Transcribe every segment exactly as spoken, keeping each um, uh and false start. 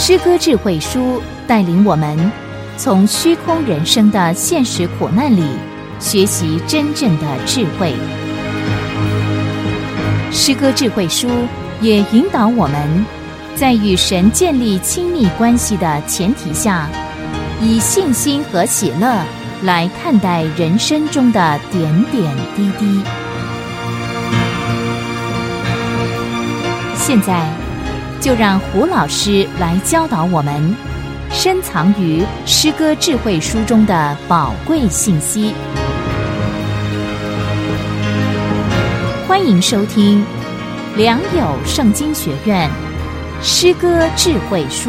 诗歌智慧书带领我们从虚空人生的现实苦难里学习真正的智慧。诗歌智慧书也引导我们在与神建立亲密关系的前提下，以信心和喜乐来看待人生中的点点滴滴。现在就让胡老师来教导我们深藏于诗歌智慧书中的宝贵信息。欢迎收听良友圣经学院诗歌智慧书。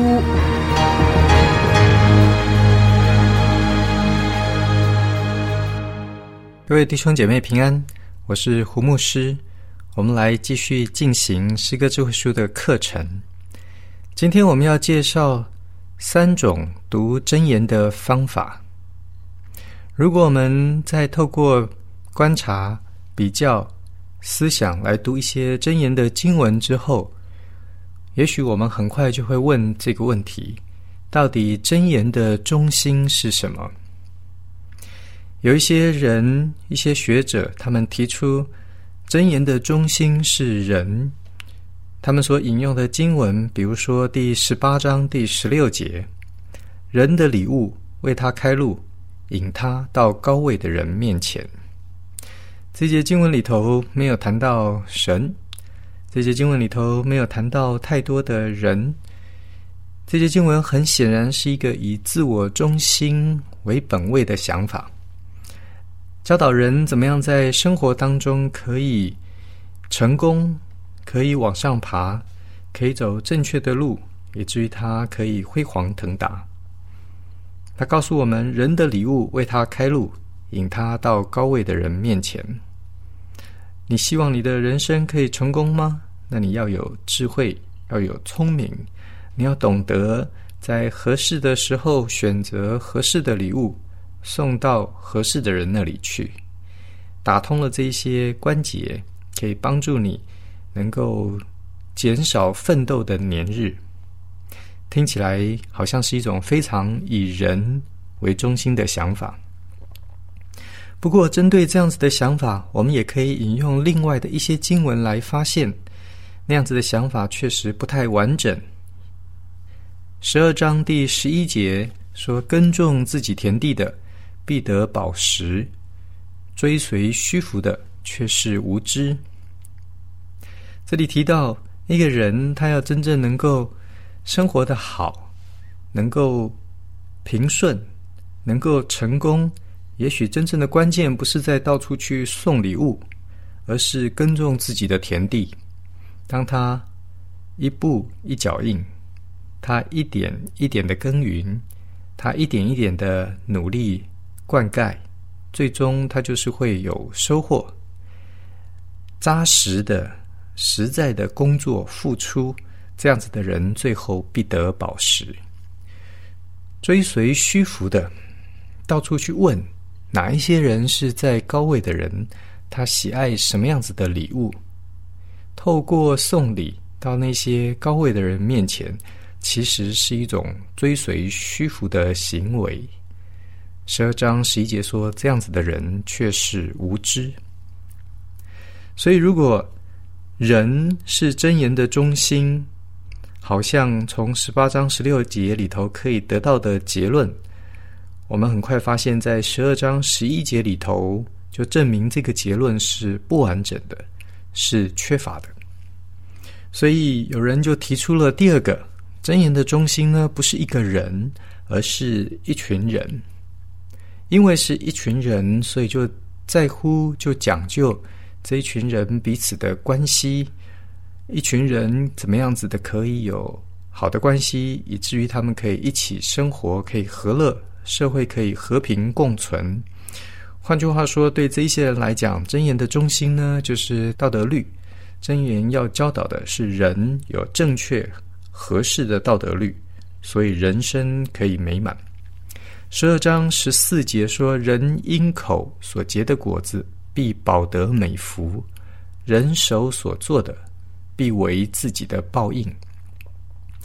各位弟兄姐妹平安，我是胡牧师。我们来继续进行诗歌智慧书的课程。今天我们要介绍三种读箴言的方法。如果我们在透过观察、比较、思想来读一些箴言的经文之后，也许我们很快就会问这个问题：到底箴言的中心是什么？有一些人、一些学者，他们提出箴言的中心是人。他们所引用的经文，比如说第十八章第十六节，人的礼物为他开路，引他到高位的人面前。这节经文里头没有谈到神，这节经文里头没有谈到太多的人。这节经文很显然是一个以自我中心为本位的想法，教导人怎么样在生活当中可以成功，可以往上爬，可以走正确的路，以至于他可以辉煌腾达。他告诉我们，人的礼物为他开路，引他到高位的人面前。你希望你的人生可以成功吗？那你要有智慧，要有聪明，你要懂得在合适的时候选择合适的礼物，送到合适的人那里去。打通了这些关节，可以帮助你能够减少奋斗的年日。听起来好像是一种非常以人为中心的想法。不过针对这样子的想法，我们也可以引用另外的一些经文来发现，那样子的想法确实不太完整。十二章第十一节说，耕种自己田地的必得饱食，追随虚浮的却是无知。这里提到一个人，他要真正能够生活得好，能够平顺，能够成功，也许真正的关键不是在到处去送礼物，而是耕种自己的田地。当他一步一脚印，他一点一点的耕耘，他一点一点的努力灌溉，最终他就是会有收获。扎实的实在的工作付出，这样子的人最后必得饱食。追随虚浮的，到处去问哪一些人是在高位的人，他喜爱什么样子的礼物，透过送礼到那些高位的人面前，其实是一种追随虚浮的行为。十二章十一节说，这样子的人却是无知。所以如果人是箴言的中心，好像从十八章十六节里头可以得到的结论，我们很快发现在十二章十一节里头就证明这个结论是不完整的，是缺乏的。所以有人就提出了第二个，箴言的中心呢，不是一个人，而是一群人。因为是一群人，所以就在乎，就讲究这一群人彼此的关系，一群人怎么样子的可以有好的关系，以至于他们可以一起生活，可以和乐，社会可以和平共存。换句话说，对这一些人来讲，箴言的中心呢，就是道德律。箴言要教导的是人有正确合适的道德律，所以人生可以美满。十二章十四节说，人因口所结的果子必饱得美福，人手所做的必为自己的报应。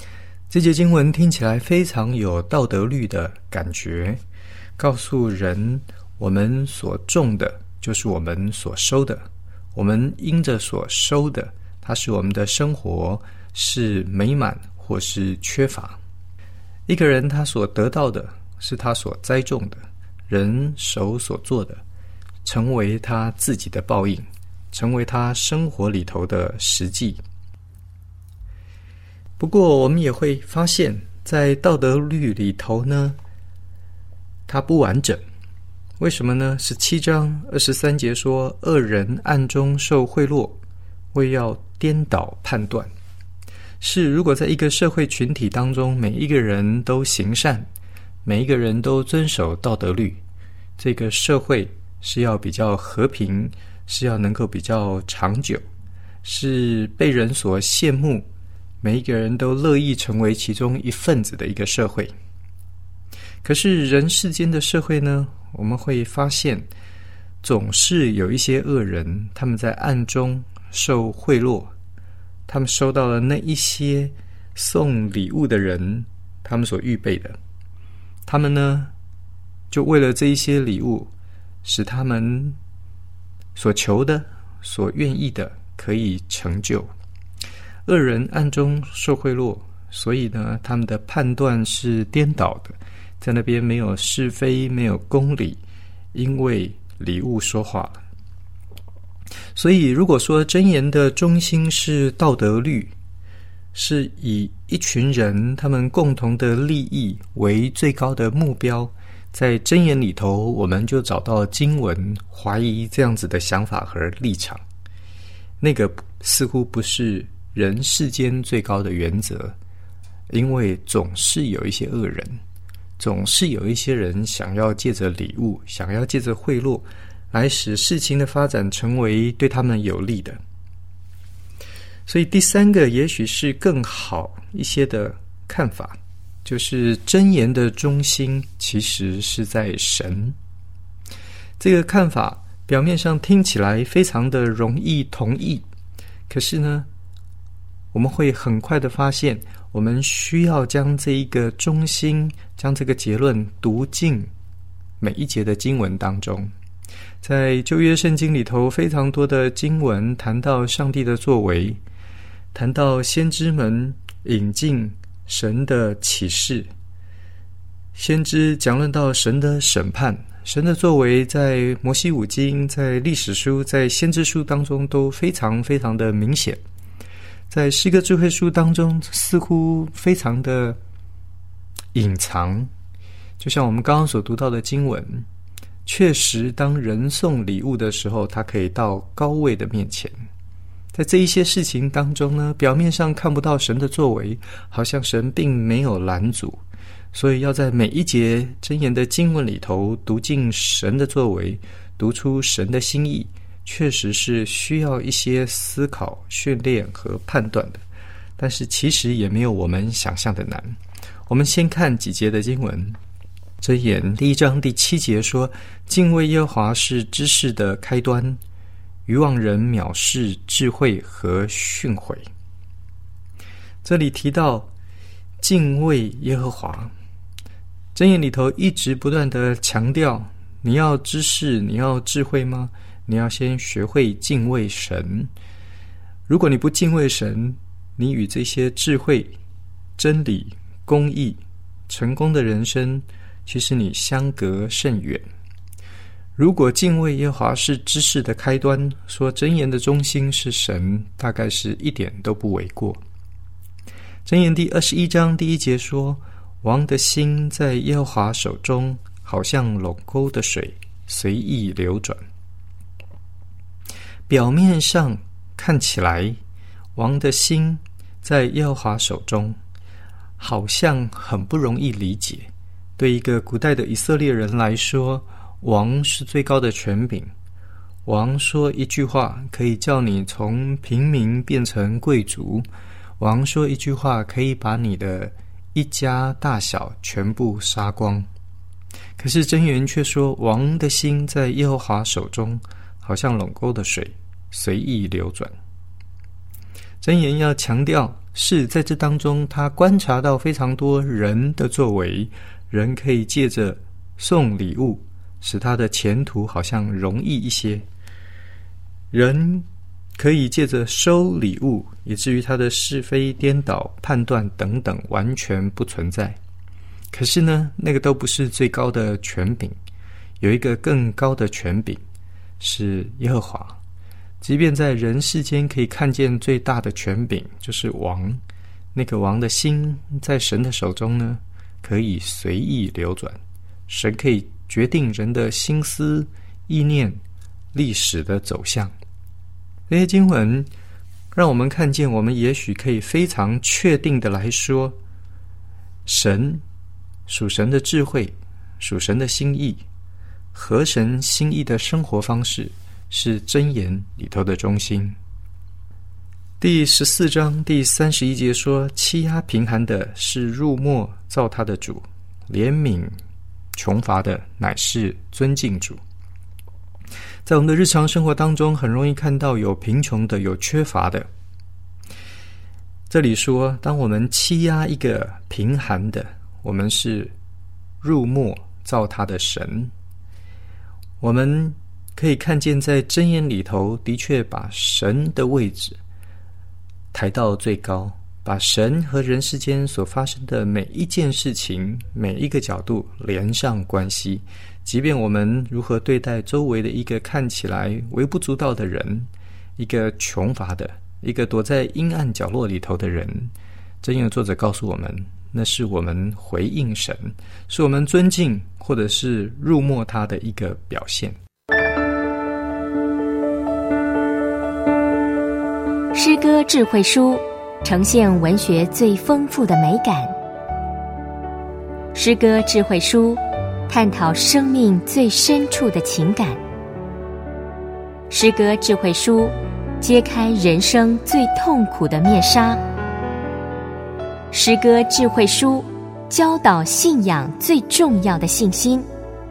这节经文听起来非常有道德律的感觉，告诉人我们所种的就是我们所收的，我们因着所收的，它使我们的生活是美满或是缺乏。一个人他所得到的是他所栽种的，人手所做的成为他自己的报应，成为他生活里头的实际。不过我们也会发现，在道德律里头呢，它不完整。为什么呢？十七章二十三节说，恶人暗中受贿赂，为要颠倒判断。是如果在一个社会群体当中，每一个人都行善，每一个人都遵守道德律，这个社会是要比较和平，是要能够比较长久，是被人所羡慕，每一个人都乐意成为其中一份子的一个社会。可是人世间的社会呢，我们会发现总是有一些恶人，他们在暗中受贿赂，他们收到了那一些送礼物的人他们所预备的，他们呢就为了这一些礼物，使他们所求的所愿意的可以成就。恶人暗中受贿赂，所以呢他们的判断是颠倒的，在那边没有是非，没有公理，因为礼物说话了。所以如果说箴言的中心是道德律，是以一群人他们共同的利益为最高的目标，在箴言里头我们就找到经文怀疑这样子的想法和立场，那个似乎不是人世间最高的原则。因为总是有一些恶人，总是有一些人想要借着礼物，想要借着贿赂来使事情的发展成为对他们有利的。所以第三个也许是更好一些的看法，就是箴言的中心其实是在神。这个看法表面上听起来非常的容易同意，可是呢我们会很快的发现，我们需要将这一个中心，将这个结论读进每一节的经文当中。在旧约圣经里头，非常多的经文谈到上帝的作为，谈到先知们引进神的启示，先知讲论到神的审判，神的作为在摩西五经，在历史书，在先知书当中都非常非常的明显。在诗歌智慧书当中似乎非常的隐藏，就像我们刚刚所读到的经文，确实当人送礼物的时候，他可以到高位的面前。在这一些事情当中呢，表面上看不到神的作为，好像神并没有拦阻，所以要在每一节箴言的经文里头读进神的作为，读出神的心意，确实是需要一些思考、训练和判断的，但是其实也没有我们想象的难。我们先看几节的经文。箴言第一章第七节说，敬畏耶和华是知识的开端，愚妄人藐视智慧和训诲。这里提到敬畏耶和华，箴言里头一直不断的强调，你要知识，你要智慧吗？你要先学会敬畏神。如果你不敬畏神，你与这些智慧、真理、公义、成功的人生，其实你相隔甚远。如果敬畏耶和华是知识的开端，说箴言的中心是神，大概是一点都不为过。箴言第二十一章第一节说，王的心在耶和华手中，好像垄沟的水，随意流转。表面上看起来，王的心在耶和华手中，好像很不容易理解。对一个古代的以色列人来说，王是最高的权柄，王说一句话可以叫你从平民变成贵族，王说一句话可以把你的一家大小全部杀光。可是箴言却说，王的心在耶和华手中，好像垄沟的水，随意流转。箴箴言要强调是在这当中他观察到非常多人的作为，人可以借着送礼物使他的前途好像容易一些，人可以借着收礼物以至于他的是非颠倒判断等等完全不存在。可是呢，那个都不是最高的权柄，有一个更高的权柄是耶和华。即便在人世间可以看见最大的权柄就是王，那个王的心在神的手中呢，可以随意流转，神可以决定人的心思意念历史的走向。这些经文让我们看见，我们也许可以非常确定的来说，神属神的智慧，属神的心意，合神心意的生活方式是箴言里头的中心。第十四章第三十一节说，欺压贫寒的是入没造他的主，怜悯穷乏的乃是尊敬主。在我们的日常生活当中，很容易看到有贫穷的，有缺乏的。这里说，当我们欺压一个贫寒的，我们是入没造他的神。我们可以看见在箴言里头的确把神的位置抬到最高，把神和人世间所发生的每一件事情每一个角度连上关系。即便我们如何对待周围的一个看起来微不足道的人，一个穷乏的，一个躲在阴暗角落里头的人，箴言的作者告诉我们，那是我们回应神，是我们尊敬或者是入没他的一个表现。 诗歌智慧书呈现文学最丰富的美感。诗歌智慧书探讨生命最深处的情感。诗歌智慧书揭开人生最痛苦的面纱。诗歌智慧书教导信仰最重要的信心。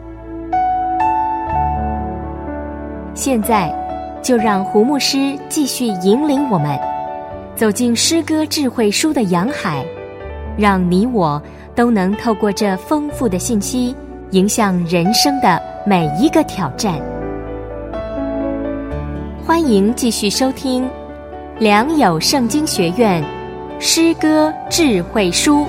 现在就让胡牧师继续引领我们走进诗歌智慧书的洋海，让你我都能透过这丰富的信息迎向人生的每一个挑战。欢迎继续收听良友圣经学院诗歌智慧书。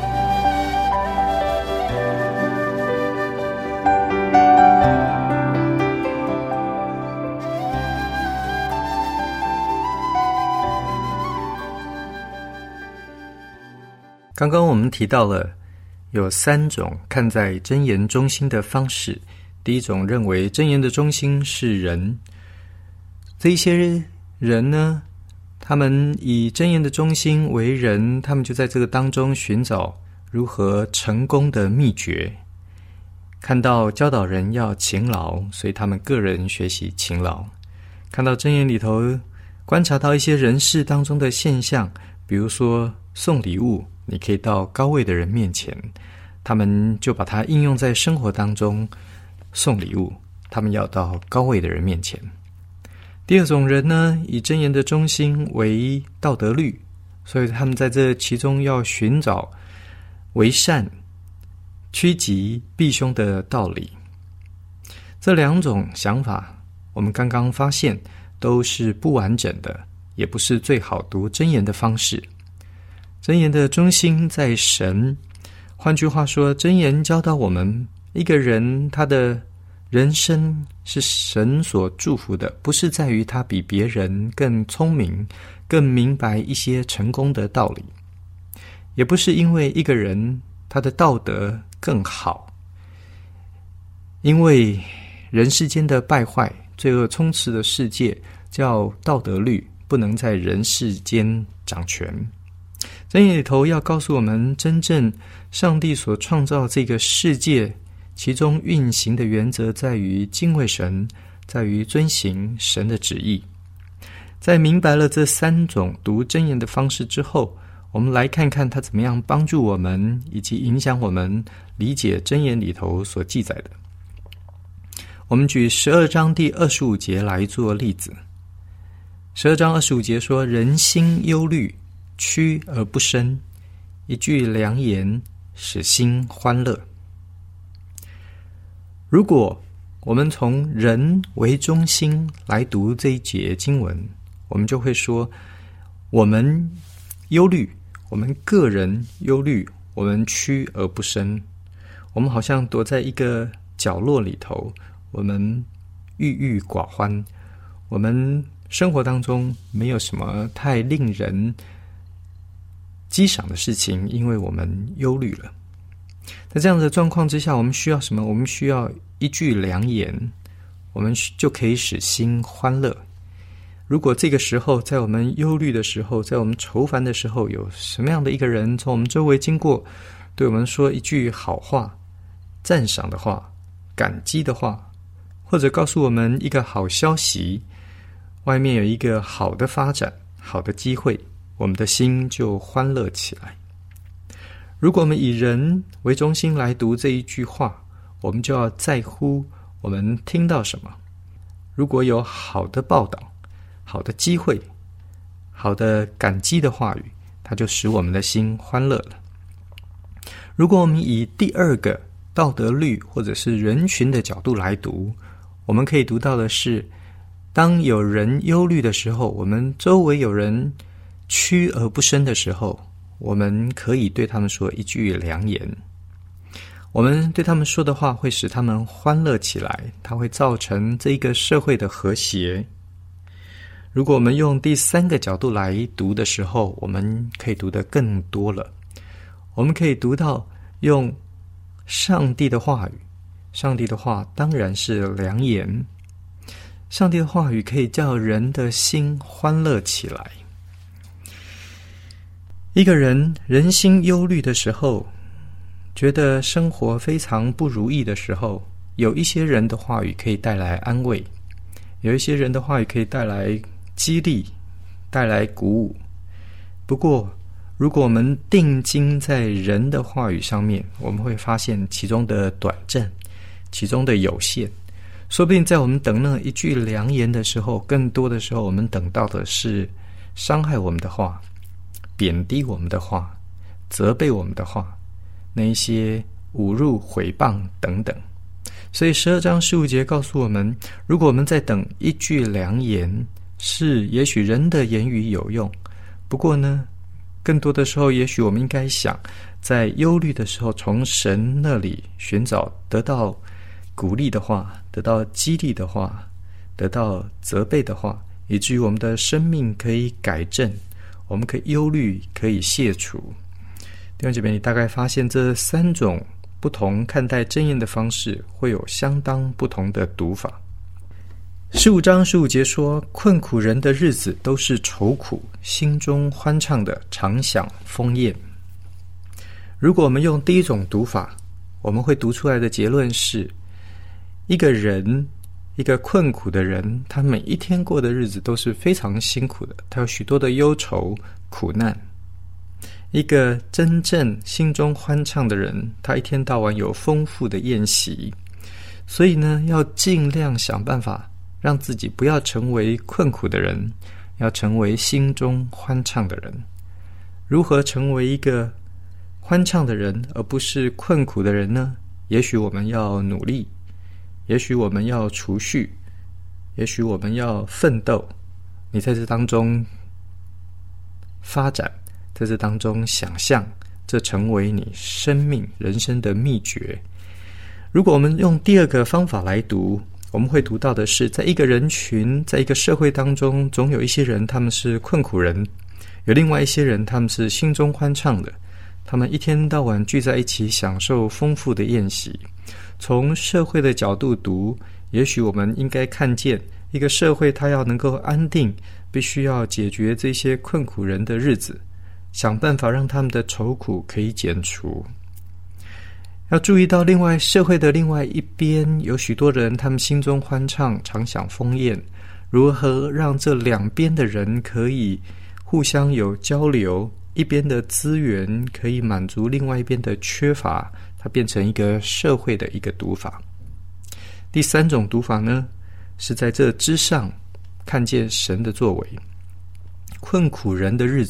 刚刚我们提到了有三种看在箴言中心的方式。第一种认为箴言的中心是人，这一些人呢，他们以箴言的中心为人，他们就在这个当中寻找如何成功的秘诀。看到教导人要勤劳，所以他们个人学习勤劳。看到箴言里头观察到一些人事当中的现象，比如说送礼物，你可以到高位的人面前，他们就把它应用在生活当中。送礼物，他们要到高位的人面前。第二种人呢，以箴言的中心为道德律，所以他们在这其中要寻找为善、趋吉避凶的道理。这两种想法，我们刚刚发现都是不完整的，也不是最好读箴言的方式。箴言的中心在神，换句话说，箴言教导我们，一个人他的人生是神所祝福的，不是在于他比别人更聪明，更明白一些成功的道理，也不是因为一个人他的道德更好，因为人世间的败坏、罪恶充斥的世界，叫道德律不能在人世间掌权。箴言里头要告诉我们，真正上帝所创造这个世界，其中运行的原则在于敬畏神，在于遵行神的旨意。在明白了这三种读箴言的方式之后，我们来看看它怎么样帮助我们，以及影响我们理解箴言里头所记载的。我们举十二章第二十五节来做例子。十二章二十五节说，人心忧虑， 屈而不伸，一句良言，使心欢乐。如果我们从人为中心来读这一节经文，我们就会说，我们忧虑，我们个人忧虑，我们屈而不伸，我们好像躲在一个角落里头，我们郁郁寡欢，我们生活当中没有什么太令人激赏的事情，因为我们忧虑了。在这样的状况之下，我们需要什么？我们需要一句良言，我们就可以使心欢乐。如果这个时候，在我们忧虑的时候，在我们愁烦的时候，有什么样的一个人从我们周围经过，对我们说一句好话、赞赏的话、感激的话，或者告诉我们一个好消息，外面有一个好的发展、好的机会，我们的心就欢乐起来。如果我们以人为中心来读这一句话，我们就要在乎我们听到什么。如果有好的报道、好的机会、好的感激的话语，它就使我们的心欢乐了。如果我们以第二个道德律或者是人群的角度来读，我们可以读到的是，当有人忧虑的时候，我们周围有人屈而不伸的时候，我们可以对他们说一句良言。我们对他们说的话会使他们欢乐起来，它会造成这一个社会的和谐。如果我们用第三个角度来读的时候，我们可以读得更多了。我们可以读到用上帝的话语，上帝的话当然是良言，上帝的话语可以叫人的心欢乐起来。一个人人心忧虑的时候，觉得生活非常不如意的时候，有一些人的话语可以带来安慰，有一些人的话语可以带来激励，带来鼓舞。不过如果我们定睛在人的话语上面，我们会发现其中的短暂，其中的有限。说不定在我们等那一句良言的时候，更多的时候我们等到的是伤害我们的话，贬低我们的话，责备我们的话，那一些侮辱、毁谤等等。所以十二章十五节告诉我们，如果我们在等一句良言，是也许人的言语有用，不过呢，更多的时候也许我们应该想，在忧虑的时候从神那里寻找得到鼓励的话，得到激励的话，得到责备的话，以至于我们的生命可以改正，我们可以忧虑可以卸除。弟兄姐妹，你大概发现这三种不同看待箴言的方式会有相当不同的读法。十五章十五节说，困苦人的日子都是愁苦，心中欢畅的常享丰宴。如果我们用第一种读法，我们会读出来的结论是，一个人，一个困苦的人，他每一天过的日子都是非常辛苦的，他有许多的忧愁苦难。一个真正心中欢畅的人，他一天到晚有丰富的宴席。所以呢，要尽量想办法让自己不要成为困苦的人，要成为心中欢畅的人。如何成为一个欢畅的人，而不是困苦的人呢？也许我们要努力，也许我们要储蓄，也许我们要奋斗。你在这当中发展，在这当中想象，这成为你生命人生的秘诀。如果我们用第二个方法来读，我们会读到的是，在一个人群，在一个社会当中，总有一些人他们是困苦人，有另外一些人他们是心中欢畅的，他们一天到晚聚在一起享受丰富的宴席。从社会的角度读，也许我们应该看见一个社会它要能够安定，必须要解决这些困苦人的日子，想办法让他们的愁苦可以减除。要注意到另外社会的另外一边，有许多人他们心中欢畅，常享丰宴。如何让这两边的人可以互相有交流，一边的资源可以满足另外一边的缺乏，它变成一个社会的一个读法。第三种读法呢，是在这之上看见神的作为。困苦人的日子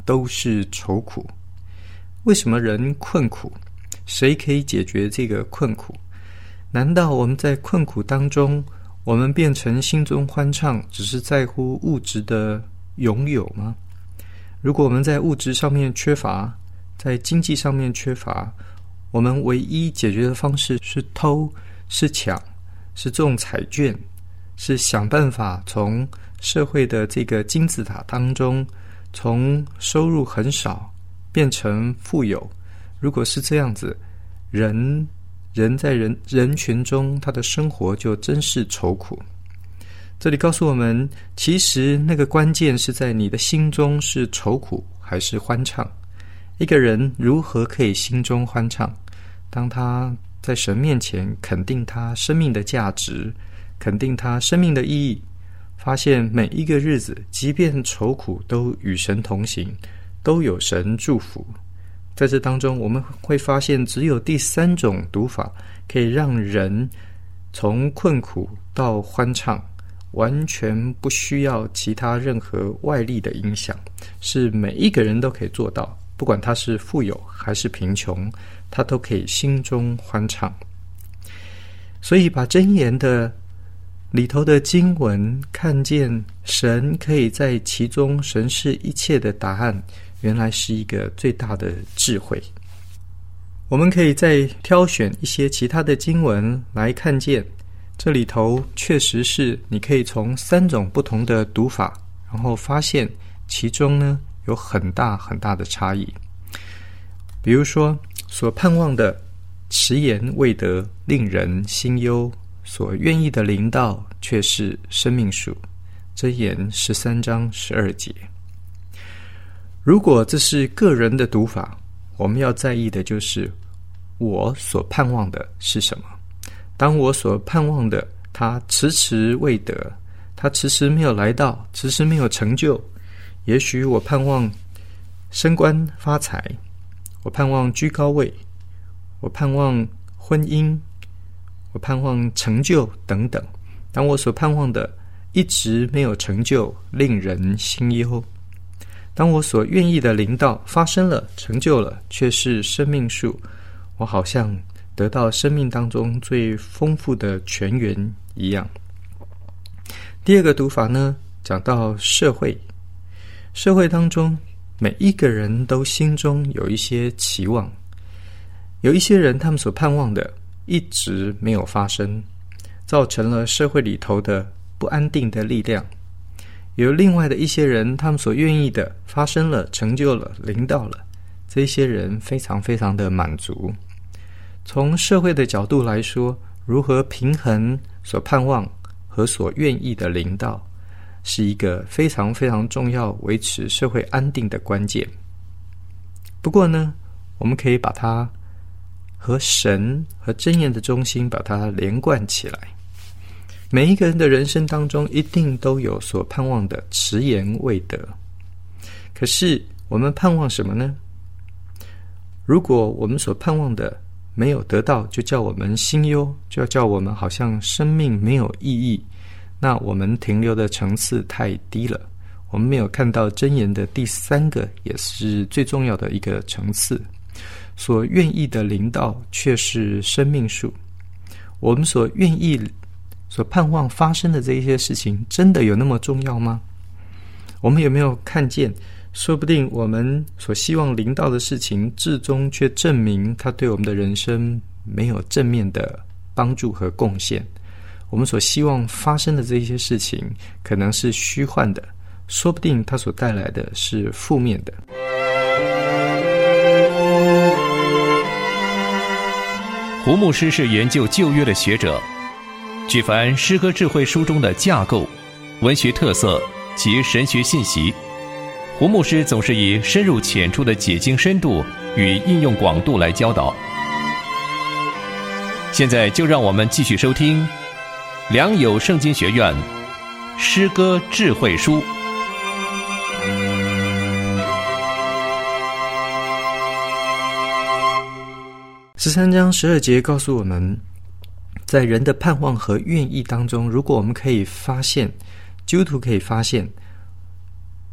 都是愁苦。为什么人困苦？谁可以解决这个困苦？难道我们在困苦当中，我们变成心中欢畅，只是在乎物质的拥有吗？如果我们在物质上面缺乏，在经济上面缺乏，我们唯一解决的方式是偷，是抢，是中彩券，是想办法从社会的这个金字塔当中，从收入很少变成富有。如果是这样子，人人在人人群中，他的生活就真是愁苦。这里告诉我们，其实那个关键是在你的心中是愁苦还是欢畅。一个人如何可以心中欢畅？当他在神面前肯定他生命的价值，肯定他生命的意义，发现每一个日子即便愁苦都与神同行，都有神祝福。在这当中，我们会发现只有第三种读法可以让人从困苦到欢畅，完全不需要其他任何外力的影响，是每一个人都可以做到，不管他是富有还是贫穷，他都可以心中欢畅。所以把箴言的里头的经文看见神可以在其中审视一切的答案，原来是一个最大的智慧。我们可以再挑选一些其他的经文来看见，这里头确实是你可以从三种不同的读法，然后发现其中呢有很大很大的差异。比如说，所盼望的迟延未得，令人心忧；所愿意的临到，却是生命树。箴言十三章十二节。如果这是个人的读法，我们要在意的就是我所盼望的是什么。当我所盼望的他迟迟未得，他迟迟没有来到，迟迟没有成就，也许我盼望升官发财，我盼望居高位，我盼望婚姻，我盼望成就等等。当我所盼望的一直没有成就，令人心忧。当我所愿意的临到发生了，成就了，却是生命树，我好像得到生命当中最丰富的泉源一样。第二个读法呢，讲到社会。社会当中，每一个人都心中有一些期望，有一些人他们所盼望的一直没有发生，造成了社会里头的不安定的力量。有另外的一些人，他们所愿意的发生了，成就了，临到了，这些人非常非常的满足。从社会的角度来说，如何平衡所盼望和所愿意的临到，是一个非常非常重要维持社会安定的关键。不过呢，我们可以把它和神和箴言的中心把它连贯起来。每一个人的人生当中一定都有所盼望的迟延未得，可是我们盼望什么呢？如果我们所盼望的没有得到，就叫我们心忧，就要叫我们好像生命没有意义，那我们停留的层次太低了。我们没有看到箴言的第三个也是最重要的一个层次，所愿意的临到却是生命树。我们所愿意所盼望发生的这一些事情，真的有那么重要吗？我们有没有看见，说不定我们所希望临到的事情，至终却证明它对我们的人生没有正面的帮助和贡献。我们所希望发生的这一些事情，可能是虚幻的，说不定它所带来的是负面的。 胡牧师是研究旧约的学者，举凡诗歌智慧书中的架构、文学特色及神学信息，胡牧师总是以深入浅出的解经深度与应用广度来教导。现在就让我们继续收听良友圣经学院诗歌智慧书。 十三章十二节告诉我们，在人的盼望和愿意当中，如果我们可以发现，基督徒可以发现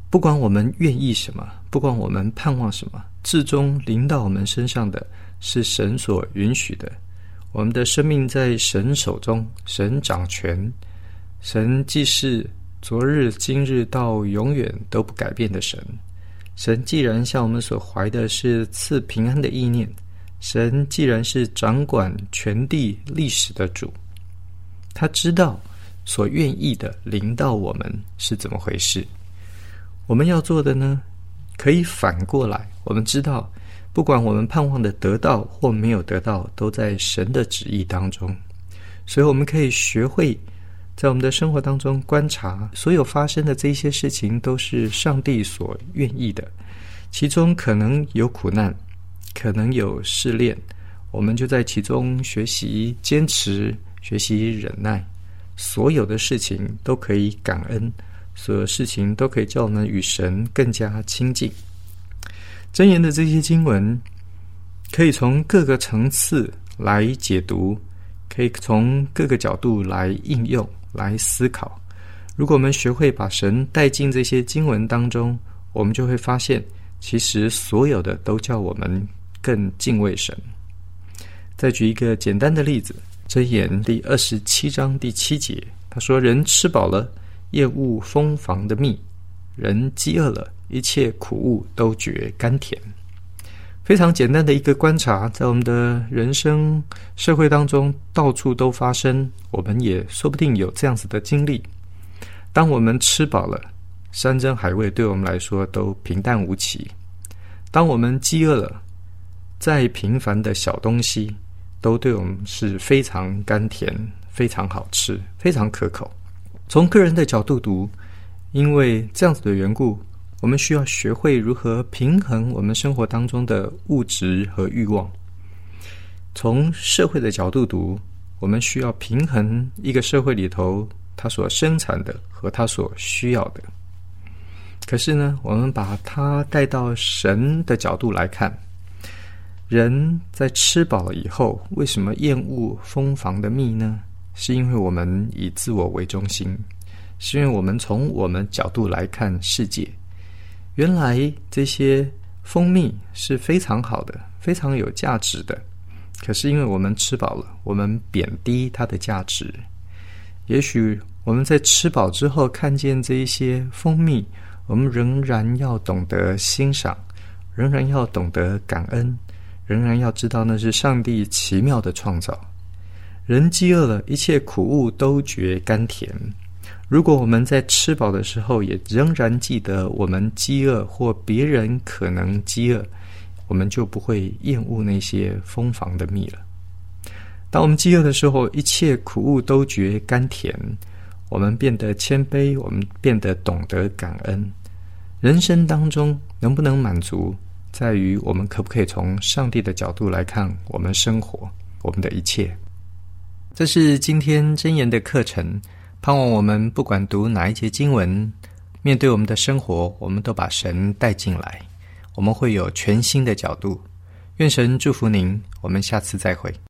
不管我们愿意什么，不管我们盼望什么，至终临到我们身上的是神所允许的。我们的生命在神手中，神掌权，神既是昨日今日到永远都不改变的神。神既然向我们所怀的是赐平安的意念，神既然是掌管全地历史的主，他知道所愿意的临到我们是怎么回事。我们要做的呢，可以反过来，我们知道不管我们盼望的得到或没有得到，都在神的旨意当中。所以我们可以学会在我们的生活当中观察，所有发生的这些事情都是上帝所愿意的，其中可能有苦难，可能有试炼，我们就在其中学习坚持，学习忍耐。所有的事情都可以感恩，所有事情都可以叫我们与神更加亲近。箴言的这些经文可以从各个层次来解读，可以从各个角度来应用，来思考。如果我们学会把神带进这些经文当中，我们就会发现其实所有的都叫我们更敬畏神。再举一个简单的例子，箴言第二十七章第七节，他说，人吃饱了厌恶蜂房的蜜，人饥饿了一切苦物都觉甘甜。非常简单的一个观察，在我们的人生社会当中到处都发生，我们也说不定有这样子的经历。当我们吃饱了，山珍海味对我们来说都平淡无奇。当我们饥饿了，再平凡的小东西都对我们是非常甘甜，非常好吃，非常可口。从个人的角度读，因为这样子的缘故，我们需要学会如何平衡我们生活当中的物质和欲望。从社会的角度读，我们需要平衡一个社会里头它所生产的和它所需要的。可是呢，我们把它带到神的角度来看，人在吃饱了以后，为什么厌恶蜂房的蜜呢？是因为我们以自我为中心，是因为我们从我们角度来看世界。原来这些蜂蜜是非常好的，非常有价值的，可是因为我们吃饱了，我们贬低它的价值。也许我们在吃饱之后看见这一些蜂蜜，我们仍然要懂得欣赏，仍然要懂得感恩，仍然要知道那是上帝奇妙的创造。人饥饿了，一切苦物都觉甘甜。如果我们在吃饱的时候也仍然记得我们饥饿或别人可能饥饿，我们就不会厌恶那些蜂房的蜜了。当我们饥饿的时候，一切苦物都觉甘甜，我们变得谦卑，我们变得懂得感恩。人生当中能不能满足，在于我们可不可以从上帝的角度来看我们生活，我们的一切。这是今天箴言的课程，盼望我们不管读哪一节经文，面对我们的生活，我们都把神带进来，我们会有全新的角度。愿神祝福您，我们下次再会。